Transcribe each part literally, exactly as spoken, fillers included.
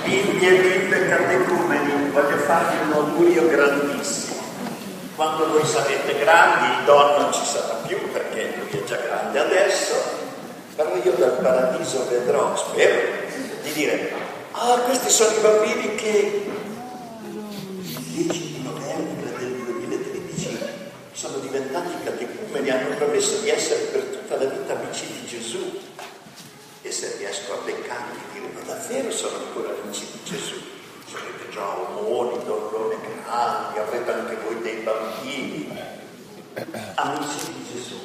Bimbi e bimbe catecumeni, voglio farvi un augurio grandissimo. Quando voi sarete grandi, il Don non ci sarà più perché lui è già grande adesso, però io dal paradiso vedrò, spero, di dire: ah, questi sono i bambini che il dieci di novembre del duemilatredici sono diventati catecumeni, hanno promesso di essere per tutta la vita amici di Gesù. E se riesco a beccarli, dire: ma davvero sono ancora amici di Gesù? Sarete già omoni, donnone grandi, avrete anche voi dei bambini, amici di Gesù.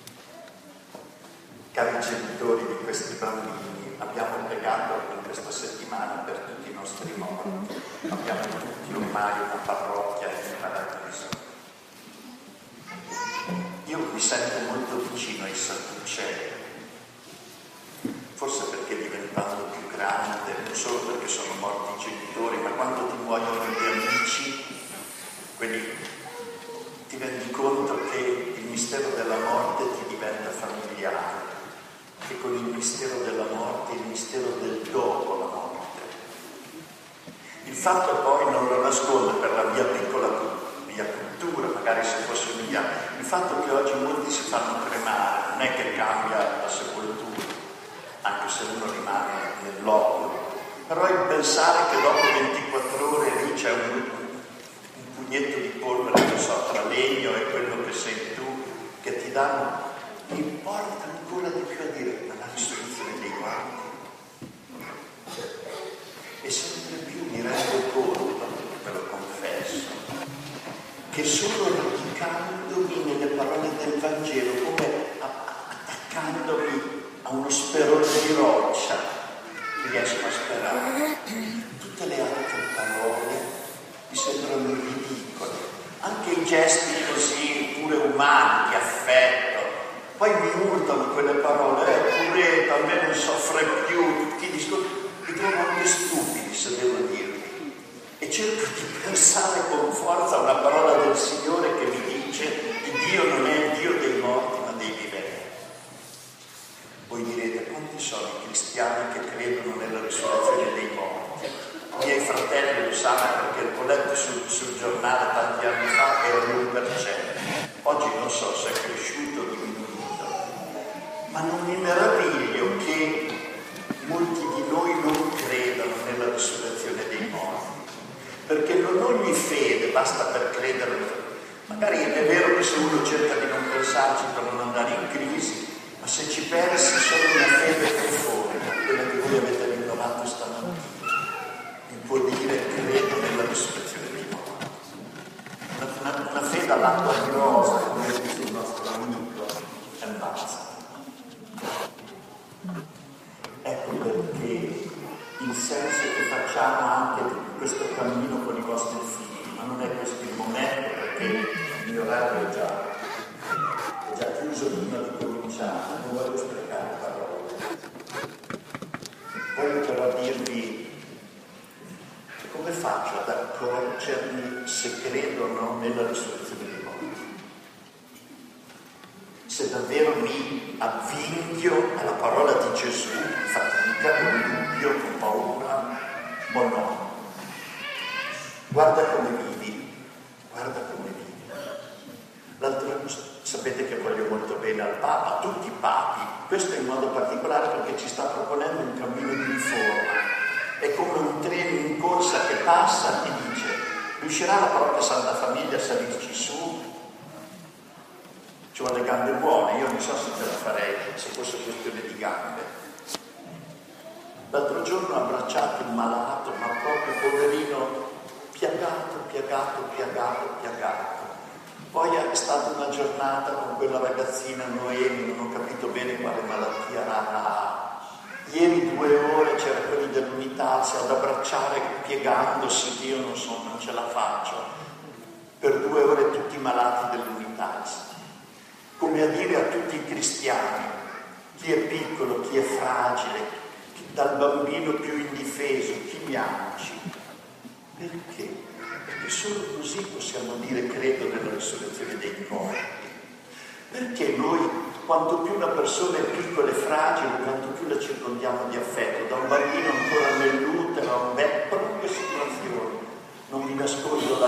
Cari genitori di questi bambini, abbiamo pregato in questa settimana per tutti i nostri morti. Abbiamo tutti ormai una parrocchia in paradiso. Io mi sento molto vicino ai Sadducei, forse perché diventando più grande, non solo perché sono morti i genitori, ma quando ti muoiono gli amici, quindi ti rendi conto che il mistero della morte ti diventa familiare, che con il mistero della morte, il mistero del dopo la morte. Il fatto poi, non lo nascondo per la mia piccola mia cultura, magari se fosse mia, il fatto che oggi molti si fanno cremare non è che cambia la sepoltura, anche se uno rimane nell'occhio, però il pensare che dopo ventiquattro ore lì c'è un, un pugnetto di polvere, non so, tra legno e quello che sei tu, che ti danno, mi porta ancora di più a dire: ma la risurrezione dei morti. E sempre più mi rendo conto, ve lo confesso, che solo radicandomi nelle parole del Vangelo, come attaccandomi a uno sperone di roccia, riesco a sperare. Tutte le altre parole mi sembrano ridicole, anche i gesti così pure umani, di affetto, poi mi urtano quelle parole: eh, puretta, a me non soffre più, tutti i discorsi, li trovo anche stupidi se devo dirli, e cerco di pensare con forza a una parola del Signore che mi dice: Dio non è il Dio dei morti ma dei viventi. Voi direte: quanti sono i cristiani che credono nella risurrezione dei morti? I miei fratelli lo sanno perché ho letto sul, sul giornale tanti anni fa, era l'uno per cento. Oggi non so se è cresciuto o diminuito, ma non mi meraviglio che molti di noi non credano nella risurrezione dei morti, perché non ogni fede basta per credere. Magari è vero che se uno cerca di non pensarci per non andare in crisi, ma se ci pensi solo una fede profonda, quella che voi avete rinnovato stamattina, vi può dire: credo nella risurrezione dei morti. Una, una, una fede all'acqua di rosa, come dice il nostro amico, è basta. Ecco perché il senso che facciamo anche di questo cammino con i vostri figli, ma non è questo il momento, perché il mio orario è già, è già chiuso prima di cominciare, non voglio sprecare parole. Voglio però dirvi: come faccio ad accorgermi se credo o no nella risurrezione dei morti? Se davvero mi avvinghio alla parola di Gesù, in fatica, con dubbio, con paura, o no? Guarda come vivi, guarda come vivi. L'altro, sapete che voglio molto bene al Papa, a tutti i papi, questo in modo particolare perché ci sta proponendo un cammino di riforma. È come un treno in corsa che passa e dice: riuscirà la propria Santa Famiglia a salirci su? Ci vuole le gambe buone, io non so se ce la farei se fosse questione di gambe. L'altro giorno ho abbracciato un malato, ma proprio poverino, piagato, piagato, piagato, piagato. Poi è stata una giornata con quella ragazzina Noemi, non ho capito bene quale malattia rara. Ieri due ore c'era quelli dell'unità ad abbracciare piegandosi, io non so, non ce la faccio. Per due ore tutti i malati dell'unità. Come a dire a tutti i cristiani, chi è piccolo, chi è fragile, chi, dal bambino più indifeso, chimiamoci. Perché? Perché solo così possiamo dire: credo nella risurrezione dei morti. Perché noi, quanto più una persona è piccola e fragile, quanto più la circondiamo di affetto, da un bambino ancora nell'utero a un vecchio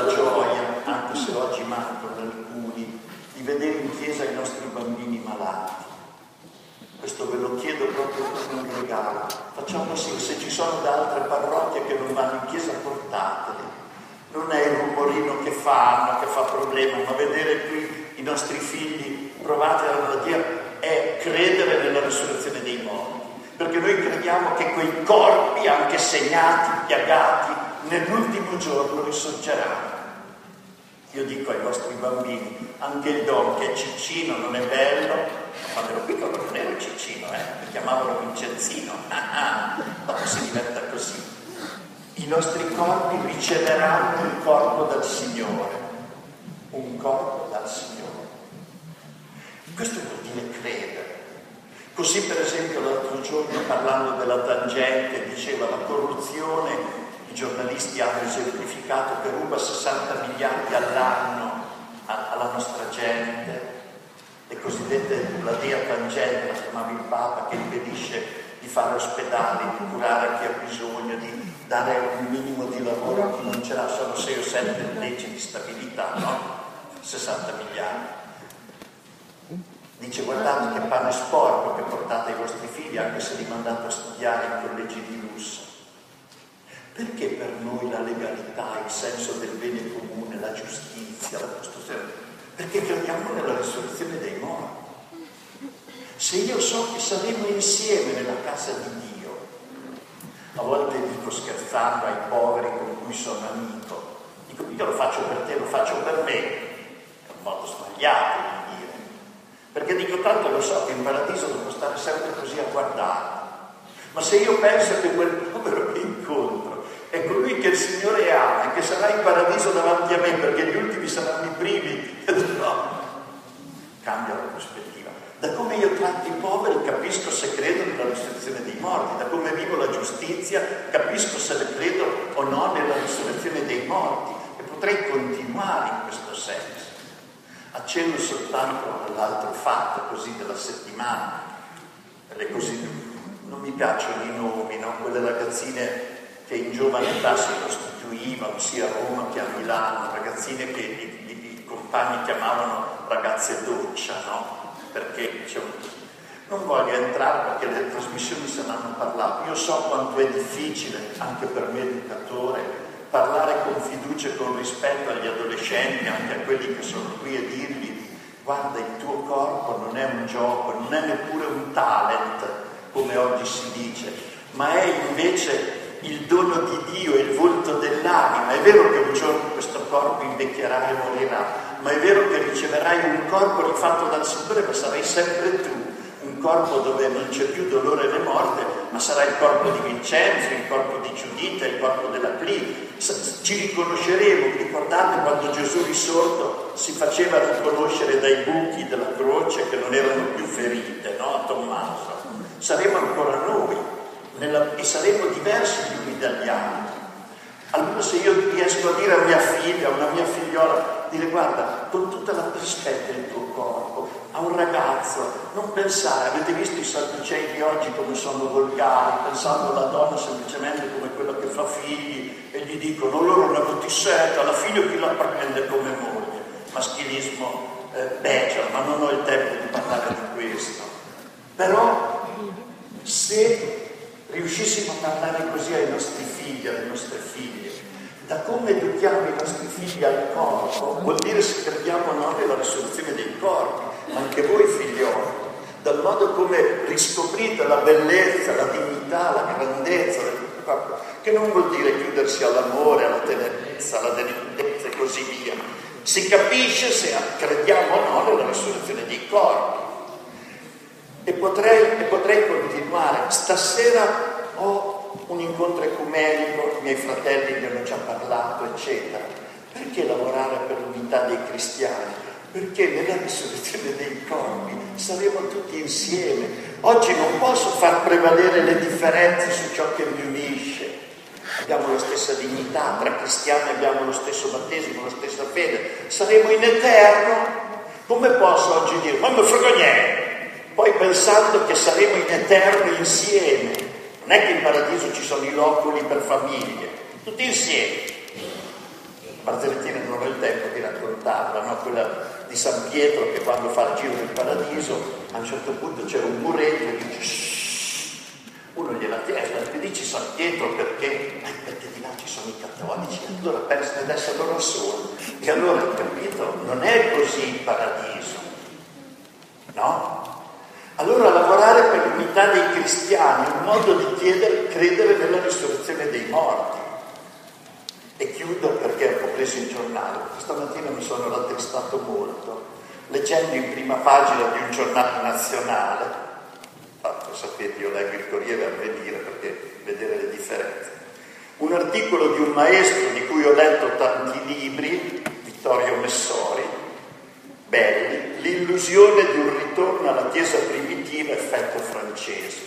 la gioia, anche se oggi mancano alcuni, di vedere in chiesa i nostri bambini malati. Questo ve lo chiedo proprio come un regalo. Facciamo sì, se ci sono da altre parrocchie che non vanno in chiesa, portateli. Non è il rumorino che fanno, che fa problema, ma vedere qui i nostri figli provati dalla malattia è credere nella risurrezione dei morti. Perché noi crediamo che quei corpi, anche segnati, piagati, nell'ultimo giorno risorgeranno. Io dico ai vostri bambini, anche il Don, che è Ciccino, non è bello, quando ero piccolo non ero Ciccino, eh, mi chiamavano Vincenzino, ah, ah, dopo si diventa così. I nostri corpi riceveranno un corpo dal Signore, un corpo dal Signore. Questo vuol dire credere. Così per esempio l'altro giorno, parlando della tangente, diceva la corruzione. I giornalisti hanno esemplificato che ruba sessanta miliardi all'anno alla nostra gente, le cosiddette la via tangente, la chiamava il Papa, che impedisce di fare ospedali, di curare chi ha bisogno, di dare un minimo di lavoro a chi non ce l'ha. Sono sei o sette leggi di stabilità, no? sessanta miliardi. Dice: guardate che pane sporco che portate ai vostri figli, anche se li mandate a studiare in collegi di lusso. Perché per noi la legalità, il senso del bene comune, la giustizia, la costruzione? Perché crediamo nella risurrezione dei morti. Se io so che saremo insieme nella casa di Dio, a volte dico scherzando ai poveri con cui sono amico, dico: io lo faccio per te, lo faccio per me. È un modo sbagliato di dire, perché dico: tanto lo so che in paradiso devo stare sempre così a guardare. Ma se io penso che quel povero che incontro è colui che il Signore ama e che sarà in paradiso davanti a me, perché gli ultimi saranno i primi, no, cambia la prospettiva. Da come io tratto i poveri capisco se credo nella risurrezione dei morti, da come vivo la giustizia capisco se credo o no nella risurrezione dei morti, e potrei continuare in questo senso. Accenno soltanto all'altro fatto così della settimana, le così, non mi piacciono i nomi, no? Quelle ragazzine che in giovane età si prostituivano sia a Roma che a Milano, ragazzine che i, i, i compagni chiamavano ragazze doccia, no? Perché c'è un... non voglio entrare perché le trasmissioni se ne hanno parlato. Io so quanto è difficile, anche per me educatore, parlare con fiducia e con rispetto agli adolescenti, anche a quelli che sono qui, e dirgli: guarda, il tuo corpo non è un gioco, non è neppure un talent, come oggi si dice, ma è invece il dono di Dio, il volto dell'anima. È vero che un giorno questo corpo invecchierà e morirà, ma è vero che riceverai un corpo rifatto dal Signore, ma sarai sempre tu, un corpo dove non c'è più dolore né morte, ma sarà il corpo di Vincenzo, il corpo di Giuditta, il corpo della Clini. Ci riconosceremo. Ricordate quando Gesù risorto si faceva riconoscere dai buchi della croce che non erano più ferite, no? A Tommaso. Saremo ancora noi, nella, e saremo diversi gli uni dagli altri. Allora se io riesco a dire a mia figlia, a una mia figliola, dire: guarda, con tutta la rispetto del tuo corpo, a un ragazzo, non pensare, avete visto i sadducei di oggi come sono volgari, pensando alla donna semplicemente come quella che fa figli, e gli dicono: loro una notissetta, la figlia chi la prende come moglie. Maschilismo eh, becero, ma non ho il tempo di parlare di questo. Però se riuscissimo a parlare così ai nostri figli, alle nostre figlie, da come educhiamo i nostri figli al corpo, vuol dire se crediamo o no nella risurrezione dei corpi, anche voi figlioli, dal modo come riscoprite la bellezza, la dignità, la grandezza del corpo, che non vuol dire chiudersi all'amore, alla tenerezza, alla delicatezza e così via. Si capisce se crediamo o no nella risurrezione dei corpi. E potrei, e potrei continuare. Stasera ho un incontro ecumenico, i miei fratelli ne hanno già parlato, eccetera. Perché lavorare per l'unità dei cristiani? Perché nella risurrezione dei corpi saremo tutti insieme. Oggi non posso far prevalere le differenze su ciò che mi unisce. Abbiamo la stessa dignità, tra cristiani abbiamo lo stesso battesimo, la stessa fede. Saremo in eterno. Come posso oggi dire: ma mi frega niente? Poi pensando che saremo in eterno insieme. Non è che in paradiso ci sono i loculi per famiglie, tutti insieme. Barzellettina non ho il tempo di raccontarla, no? Quella di San Pietro che quando fa il giro del paradiso a un certo punto c'era un muretto e dice shhh, uno gliela chiede, ti dici San Pietro perché? Eh, perché di là ci sono i cattolici, allora pensa di essere loro soli, e allora capito, non è così il paradiso, no? Allora lavorare per l'unità dei cristiani è un modo di chiedere, credere nella risurrezione dei morti. E chiudo perché ho preso il giornale. Stamattina mi sono rattristato molto, leggendo in prima pagina di un giornale nazionale, fatto, sapete, io leggo il Corriere Avvenire perché vedere le differenze, un articolo di un maestro di cui ho letto tanti libri, Vittorio Messori, belli, l'illusione di un ritorno alla Chiesa primitiva, effetto Francesco.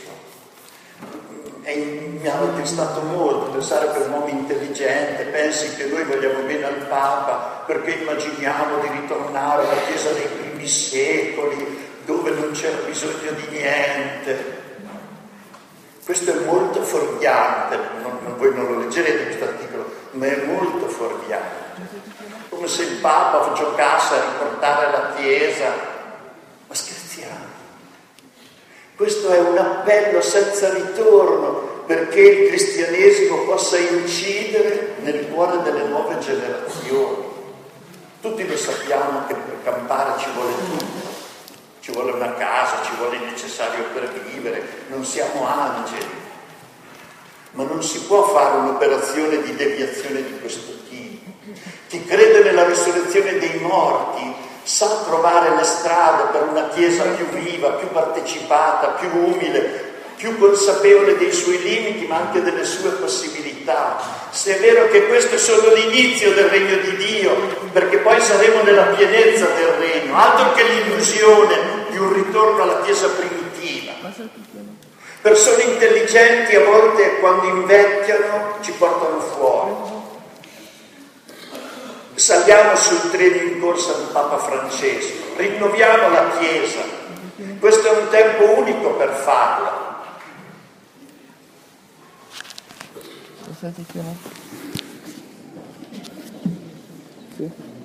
E mi ha rattristato molto pensare che un uomo intelligente pensi che noi vogliamo bene al Papa perché immaginiamo di ritornare alla Chiesa dei primi secoli dove non c'era bisogno di niente. Questo è molto fuorviante, non, non, voi non lo leggerete questo articolo, ma è molto fuorviante, come se il Papa giocasse a riportare la Chiesa. Ma scherziamo? Questo è un appello senza ritorno perché il cristianesimo possa incidere nel cuore delle nuove generazioni. Tutti lo sappiamo che per campare ci vuole tutto, ci vuole una casa, ci vuole il necessario per vivere, non siamo angeli, ma non si può fare un'operazione di deviazione di questo tipo. Chi crede nella risurrezione dei morti sa trovare le strade per una Chiesa più viva, più partecipata, più umile, più consapevole dei suoi limiti, ma anche delle sue possibilità. Se è vero che questo è solo l'inizio del regno di Dio, perché poi saremo nella pienezza del regno, altro che l'illusione di un ritorno alla Chiesa primitiva. Persone intelligenti a volte quando invecchiano ci portano fuori. Saliamo sul treno in corsa di Papa Francesco, rinnoviamo la Chiesa. Questo è un tempo unico per farlo. Sì.